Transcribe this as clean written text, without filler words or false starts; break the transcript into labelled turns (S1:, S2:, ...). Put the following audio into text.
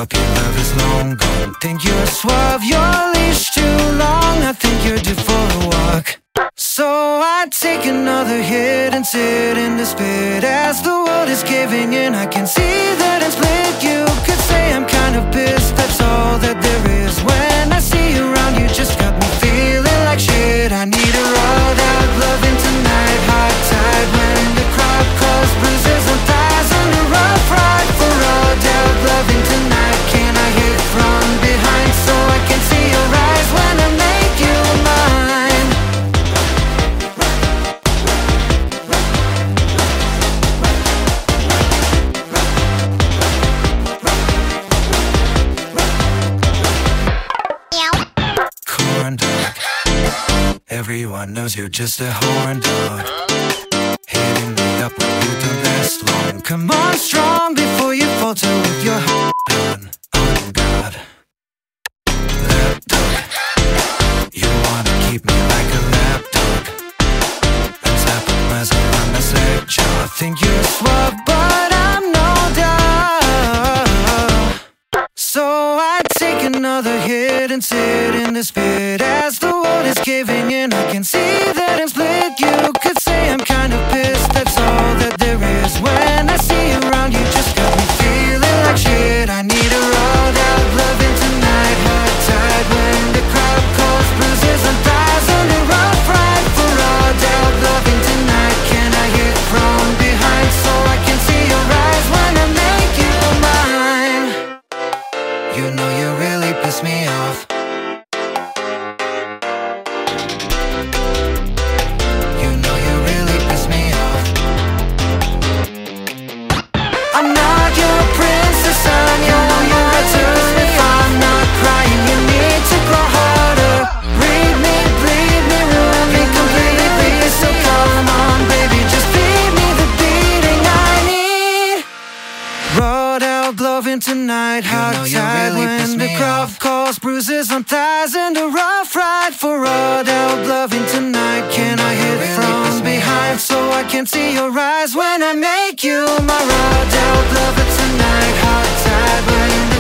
S1: puppy love is long gone. Think you're suave, your leash too long. I think you're due for a walk. So I take another hit and sit in the spit. As the world is caving in, I can see that I'm split. You could say I'm kind of pissed, that's all that there is. When I see you around, you just got me feeling like shit. I need a raw out loving tonight. Hot tide when the crowd calls, bruises and thighs on the rough ride. For raw out loving tonight, can I hit from behind so I can see your eyes when I make you mine? Corn dog, everyone knows you're just a horn dog. Hitting me up when you don't last long. Come on strong before you falter with your on. Oh God, lapdog, you wanna keep me like a lapdog. And tap a present on my jaw. I think you're suave, but I'm no dog. So I take another hit and sit in the spit. As the world is caving in, I can see that I'm split. You could say I'm kind of pissed, that's all that there is. When I see you around, you just got me feeling like shit. I need a raw out loving tonight. Hot tide when the crowd calls, bruises and thighs on the rough ride. For raw out loving tonight, can I hit from behind so I can see your eyes when I make you mine? You know you really piss me off. You know you really piss me off. I'm not your princess, I'm your martyr. If I'm not crying, you need to grow harder. Read me, bleed me, ruin me completely. So come on, baby, just feed me the beating I need. Raw out loving tonight. Hot tide when the crowd calls, bruises on thighs and a rough ride. For raw out loving tonight, can I hit from behind so I can see your eyes when I make you my raw out lover tonight. Hot tide when